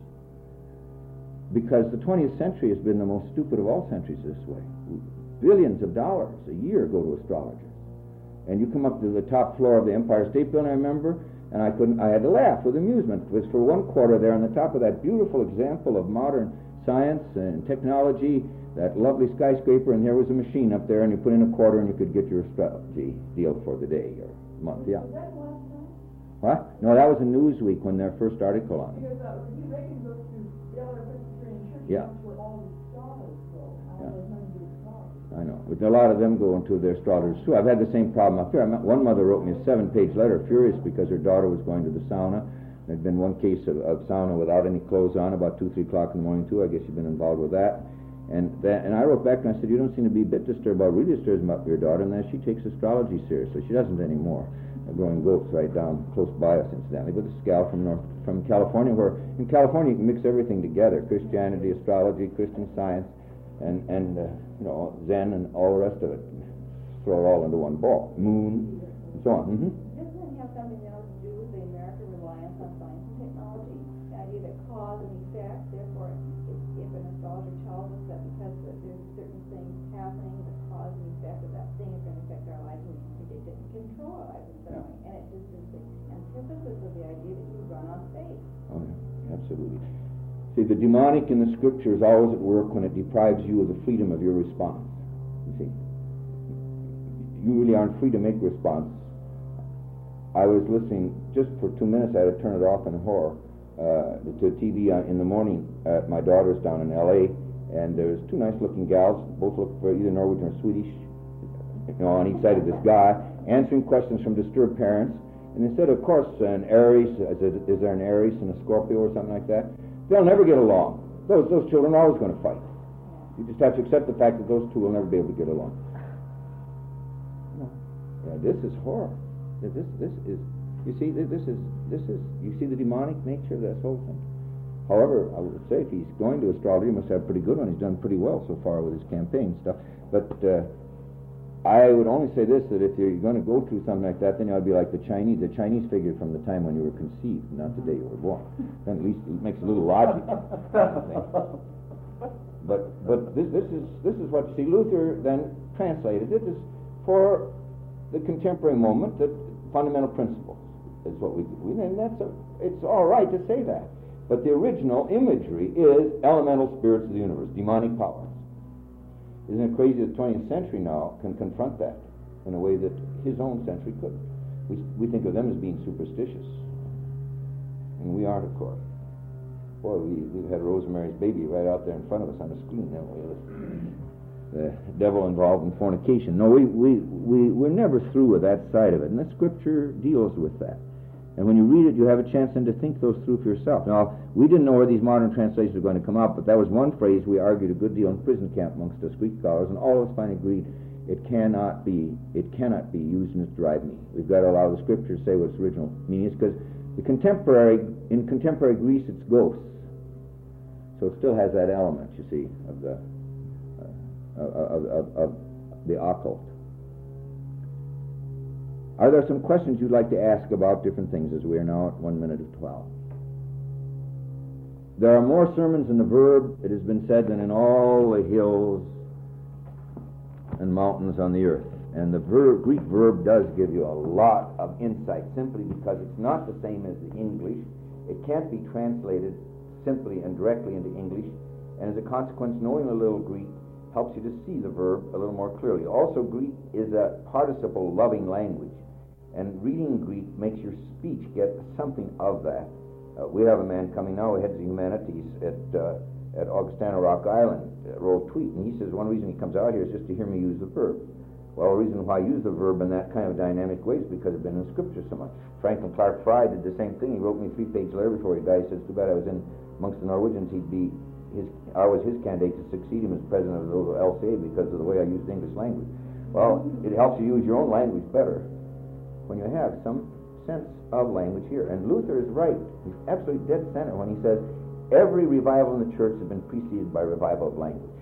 Because the twentieth century has been the most stupid of all centuries this way. Billions of dollars a year go to astrologers. And you come up to the top floor of the Empire State Building, I remember, and I couldn't, I had to laugh with amusement. It was for one quarter there on the top of that beautiful example of modern science and technology, that lovely skyscraper, and there was a machine up there, and you put in a quarter and you could get your astrology deal for the day or month, yeah. Was that last time? What? No, that was in Newsweek when their first article on it. Because uh, he Reagan goes to the other Presbyterian church, Yeah. that's where all the scholars go. How Yeah. they learn to be scholars. I know. But a lot of them go into their astrologers too. I've had the same problem up here. I met, one mother wrote me a seven-page letter, furious because her daughter was going to the sauna. There'd been one case of, of sauna without any clothes on, about two, three o'clock in the morning too. I guess you've been involved with that. And that, and I wrote back and I said, you don't seem to be a bit disturbed about, really disturbed about your daughter, and that she takes astrology seriously. She doesn't anymore. They're growing goats right down close by us, incidentally. But this gal from North, from California, where in California you can mix everything together: Christianity, astrology, Christian Science, and and uh, you know, Zen and all the rest of it. Throw it all into one ball. Moon, and so on. Mm-hmm. Doesn't it have something else to do with the American reliance on science and technology? The idea that cause and effect, therefore, if, if an astrologer tells us that because that there's certain things happening, the cause and effect of that thing is going to affect our lives, and we can predict it and control our lives in some Yeah. way. And it just is the antithesis of the idea that you run on faith. Oh, yeah, absolutely. See, the demonic in the scripture is always at work when it deprives you of the freedom of your response. You see, you really aren't free to make response. I was listening just for two minutes. I had to turn it off in horror uh, to T V in the morning. Uh, my daughter's down in L A, and there's two nice-looking gals. Both look for either Norwegian or Swedish. you know, on each side of this guy, answering questions from disturbed parents. And they said, of course, an Aries, is, it, is there an Aries and a Scorpio or something like that? They'll never get along. Those those children are always going to fight. You just have to accept the fact that those two will never be able to get along. Yeah, this is horror. This this is, you see, this is this is you see the demonic nature of this whole thing. However, I would say if he's going to astrology, he must have a pretty good one. He's done pretty well so far with his campaign stuff. But uh, I would only say this, that if you're going to go through something like that, then you ought to be like the Chinese. The Chinese figured from the time when you were conceived, not the day you were born. Then at least it makes a little logic. But but this this is this is what you see. Luther then translated it as for the contemporary moment, that fundamental principles is what we do. And that's a, it's all right to say that. But the original imagery is elemental spirits of the universe, demonic powers. Isn't it crazy that the twentieth century now can confront that in a way that his own century couldn't? We, we think of them as being superstitious. And we aren't, of course. Boy, we, we've had Rosemary's Baby right out there in front of us on the screen, haven't we? The devil involved in fornication. No, we, we, we, we're never through with that side of it. And the Scripture deals with that. And when you read it, you have a chance then to think those through for yourself. Now, we didn't know where these modern translations were going to come out, but that was one phrase we argued a good deal in prison camp amongst us Greek scholars, and all of us finally agreed it cannot be it cannot be used in its derived meaning. We've got to allow the Scripture to say what its original meaning is, because the contemporary in contemporary Greece it's ghosts, so it still has that element, you see, of the uh, of, of, of the occult. Are there some questions you'd like to ask about different things, as we are now at one minute of twelve? There are more sermons in the verb, it has been said, than in all the hills and mountains on the earth. And the verb, Greek verb does give you a lot of insight, simply because it's not the same as the English. It can't be translated simply and directly into English. And as a consequence, knowing a little Greek helps you to see the verb a little more clearly. Also, Greek is a participle loving language. And reading Greek makes your speech get something of that. Uh, we have a man coming now who heads the humanities at uh, at Augustana Rock Island, uh, Roll Tweet, and he says one reason he comes out here is just to hear me use the verb. Well, the reason why I use the verb in that kind of dynamic way is because it's been in Scripture so much. Franklin Clark Fry did the same thing. He wrote me a three-page letter before he died. He says, too bad I was in amongst the Norwegians. He'd be his, I was his candidate to succeed him as president of the L C A because of the way I used English language. Well, it helps you use your own language better when you have some sense of language here. And Luther is right. He's absolutely dead center when he says every revival in the church has been preceded by revival of language.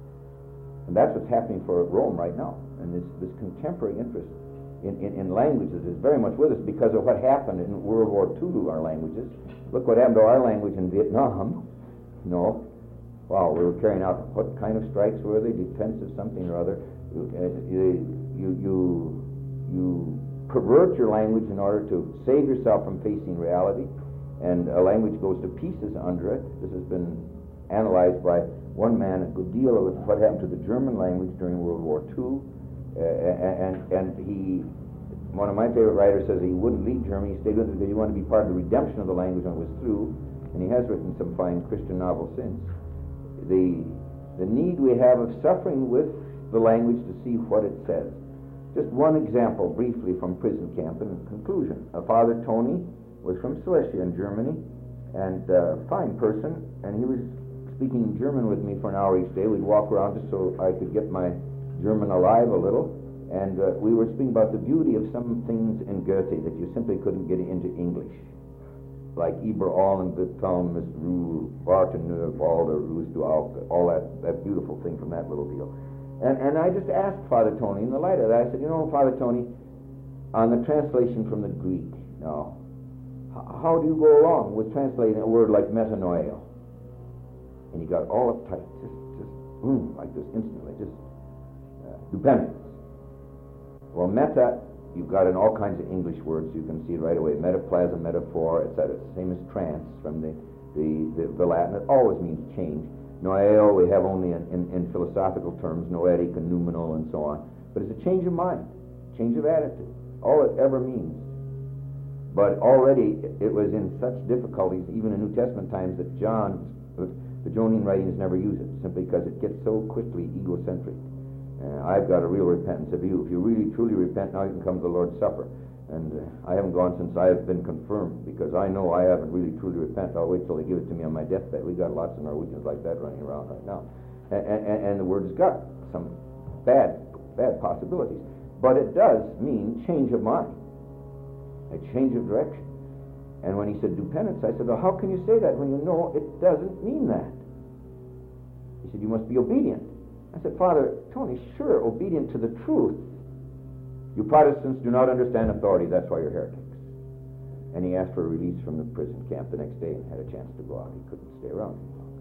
And that's what's happening for Rome right now. And this, this contemporary interest in, in, in languages is very much with us because of what happened in World War Two to our languages. Look what happened to our language in Vietnam. You know, wow, we were carrying out what kind of strikes were they? Defensive something or other. You, you, you, you pervert your language in order to save yourself from facing reality, and a language goes to pieces under it. This has been analyzed by one man a good deal of what happened to the German language during World War Two, uh, and and he, one of my favorite writers says he wouldn't leave Germany, he stayed with it because he wanted to be part of the redemption of the language when it was through, and he has written some fine Christian novels since. The the need we have of suffering with the language to see what it says. Just one example, briefly, from prison camp in conclusion. Uh, Father Tony was from Silesia in Germany, and a uh, fine person, and he was speaking German with me for an hour each day. We'd walk around just so I could get my German alive a little, and uh, we were speaking about the beauty of some things in Goethe that you simply couldn't get into English, like Über allen Beton ist Ruhe, warten nur auf der Ruhe du auch, all that, that beautiful thing from that little deal. And, and I just asked Father Tony in the light of that, I said, you know, Father Tony, on the translation from the Greek, now, h- how do you go along with translating a word like metanoia? And he got all uptight, just, just, boom, like this instantly, just, uh, do penance. Well, meta, you've got in all kinds of English words, you can see it right away, metaplasm, metaphor, et cetera. It's the same as trance from the, the, the, the Latin. It always means change. Noeo, we have only in, in, in philosophical terms, noetic and noumenal and so on. But it's a change of mind, change of attitude, all it ever means. But already it was in such difficulties, even in New Testament times, that John, the Joannine writings never use it, simply because it gets so quickly egocentric. Uh, I've got a real repentance of you. If you really truly repent, now you can come to the Lord's Supper. And uh, I haven't gone since I have been confirmed, because I know I haven't really truly repented. I'll wait till they give it to me on my deathbed. We've got lots of Norwegians like that running around right now. And, and, and the word's got some bad, bad possibilities. But it does mean change of mind, a change of direction. And when he said, do penance, I said, well, how can you say that when you know it doesn't mean that? He said, you must be obedient. I said, Father Tony, sure, obedient to the truth. You Protestants do not understand authority, that's why you're heretics. And he asked for a release from the prison camp the next day and had a chance to go out. He couldn't stay around any longer.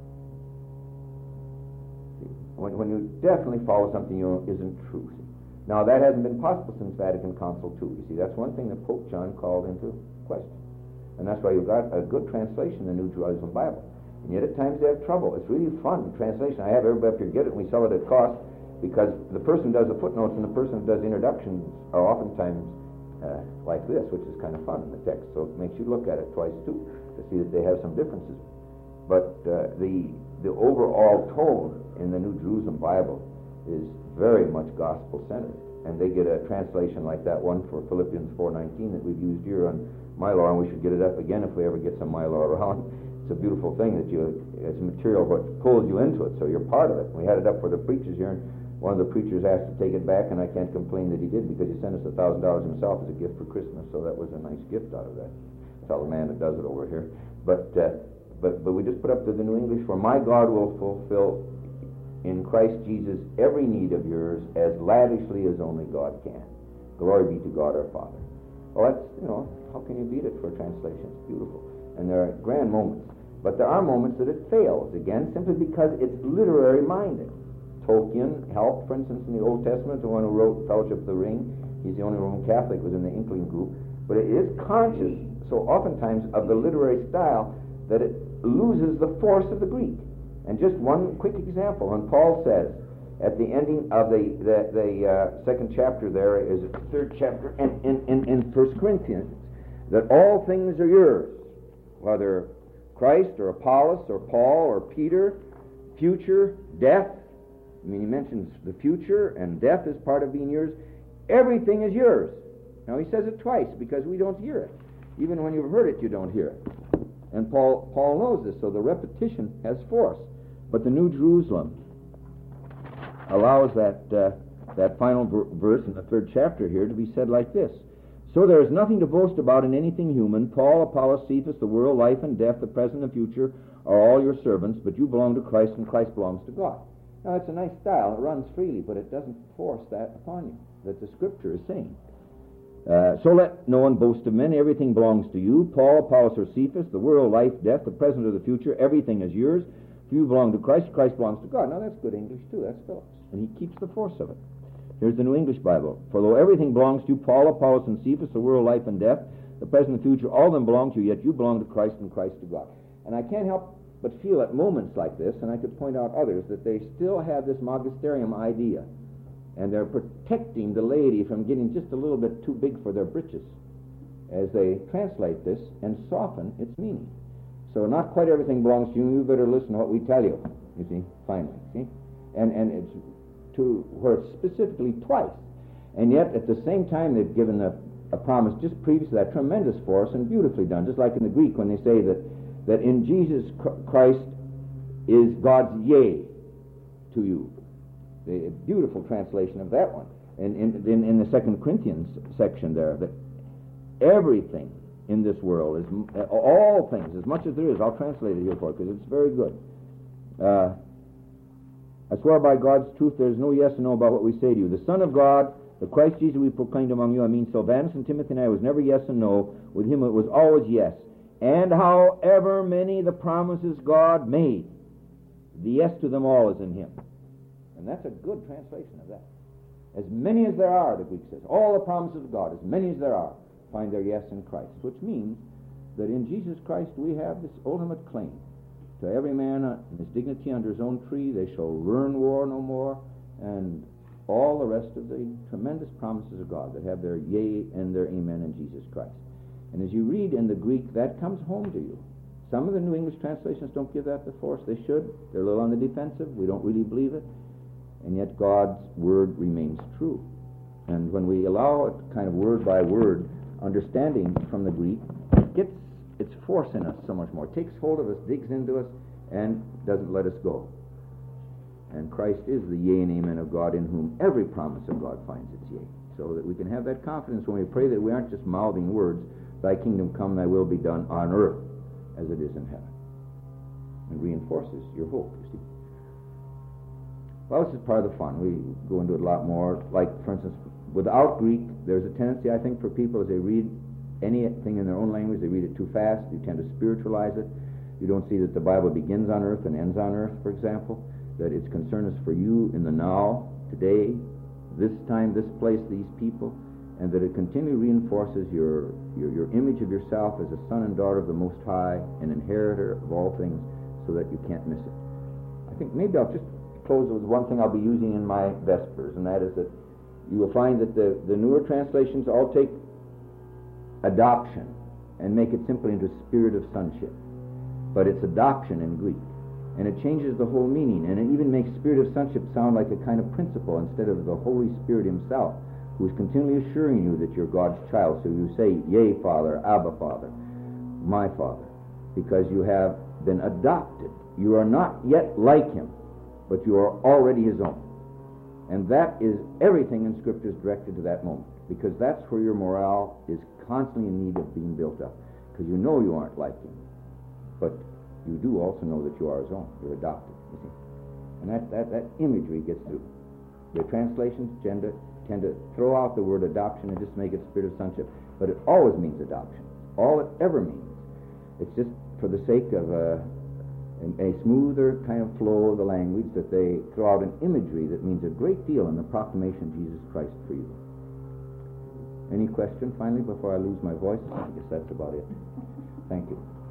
See, when, when you definitely follow something you know isn't true. See? Now, that hasn't been possible since Vatican Council two. You see, that's one thing that Pope John called into question. And that's why you've got a good translation in the New Jerusalem Bible. And yet at times they have trouble. It's really fun translation. I have everybody up here get it, and we sell it at cost, because the person who does the footnotes and the person who does the introductions are oftentimes uh, like this, which is kind of fun in the text. So it makes you look at it twice too to see that they have some differences. But uh, the the overall tone in the New Jerusalem Bible is very much gospel-centered, and they get a translation like that one for Philippians four nineteen that we've used here on Mylar, and we should get it up again if we ever get some Mylar around. It's a beautiful thing that you, it's material what pulls you into it, so you're part of it. We had it up for the preachers here, and one of the preachers asked to take it back, and I can't complain that he did, because he sent us a thousand dollars himself as a gift for Christmas, so that was a nice gift out of that. Tell the man that does it over here. But uh, but but we just put up to the New English, for my God will fulfill in Christ Jesus every need of yours as lavishly as only God can. Glory be to God our Father. Well, that's, you know, how can you beat it for a translation? It's beautiful. And there are grand moments. But there are moments that it fails, again, simply because it's literary minded. Tolkien helped, for instance, in the Old Testament, the one who wrote Fellowship of the Ring. He's the only Roman Catholic who was in the Inkling group. But it is conscious, so oftentimes, of the literary style that it loses the force of the Greek. And just one quick example, when Paul says, at the ending of the the, the uh, second chapter there is the third chapter in, in, in, in First Corinthians, that all things are yours, whether Christ or Apollos or Paul or Peter, future, death. I mean, he mentions the future, and death is part of being yours. Everything is yours. Now, he says it twice because we don't hear it. Even when you've heard it, you don't hear it. And Paul Paul knows this, so the repetition has force. But the New Jerusalem allows that uh, that final ver- verse in the third chapter here to be said like this. So there is nothing to boast about in anything human. Paul, Apollos, Cephas, the world, life and death, the present and future are all your servants, but you belong to Christ and Christ belongs to God. Now, it's a nice style. It runs freely, but it doesn't force that upon you, that the Scripture is saying. Uh, so let no one boast of men. Everything belongs to you. Paul, Apollos, or Cephas, the world, life, death, the present or the future, everything is yours. If you belong to Christ, Christ belongs to God. Now, that's good English, too. That's Phillips. And he keeps the force of it. Here's the New English Bible. For though everything belongs to you, Paul, Apollos, and Cephas, the world, life, and death, the present and future, all of them belong to you, yet you belong to Christ and Christ to God. And I can't help but feel at moments like this, and I could point out others, that they still have this magisterium idea. And they're protecting the laity from getting just a little bit too big for their britches as they translate this and soften its meaning. So not quite everything belongs to you. You better listen to what we tell you, you see, finally. See? And, and it's to where it's specifically twice. And yet, at the same time, they've given a, a promise just previous to that, tremendous force and beautifully done, just like in the Greek when they say that, that in Jesus Christ is God's yea to you. The beautiful translation of that one. And in, in, in the Second Corinthians section there, that everything in this world is, all things, as much as there is, I'll translate it here for you because it's very good. Uh, I swear by God's truth there is no yes and no about what we say to you. The Son of God, the Christ Jesus we proclaimed among you, I mean Silvanus and Timothy and I, was never yes and no. With him it was always yes. And however many the promises God made, the yes to them all is in him. And that's a good translation of that. As many as there are, the Greek says, all the promises of God, as many as there are, find their yes in Christ, which means that in Jesus Christ we have this ultimate claim. To every man in his dignity under his own tree, they shall learn war no more, and all the rest of the tremendous promises of God that have their yea and their amen in Jesus Christ. And as you read in the Greek, that comes home to you. Some of the New English translations don't give that the force they should. They're a little on the defensive. We don't really believe it. and yet God's word remains true. And when we allow it kind of word by word understanding from the Greek, it gets its force in us so much more. It takes hold of us, digs into us, and doesn't let us go. And Christ is the yea and amen of God, in whom every promise of God finds its yea. So that we can have that confidence when we pray that we aren't just mouthing words, thy kingdom come, thy will be done on earth as it is in heaven. It reinforces your hope, you see. Well, this is part of the fun. We go into it a lot more. Like, for instance, without Greek, there's a tendency, I think, for people as they read anything in their own language, they read it too fast. You tend to spiritualize it. You don't see that the Bible begins on earth and ends on earth, for example, that its concern is for you in the now, today, this time, this place, these people, and that it continually reinforces your, your, your image of yourself as a son and daughter of the Most High, an inheritor of all things, so that you can't miss it. I think maybe I'll just close with one thing I'll be using in my Vespers, and that is that you will find that the, the newer translations all take adoption and make it simply into spirit of sonship. But it's adoption in Greek. And it changes the whole meaning, and it even makes spirit of sonship sound like a kind of principle instead of the Holy Spirit himself, who is continually assuring you that you're God's child. So you say, yea, Father, Abba, Father, my Father, because you have been adopted. You are not yet like him, but you are already his own. And that is everything in Scripture is directed to that moment, because that's where your morale is constantly in need of being built up, because you know you aren't like him, but you do also know that you are his own. You're adopted, you see. And that, that, that imagery gets through. The translations tend to, tend to throw out the word adoption and just make it spirit of sonship, but it always means adoption. All it ever means. It's just for the sake of a, a smoother kind of flow of the language that they throw out an imagery that means a great deal in the proclamation of Jesus Christ for you. Any question finally before I lose my voice? I guess that's about it. Thank you.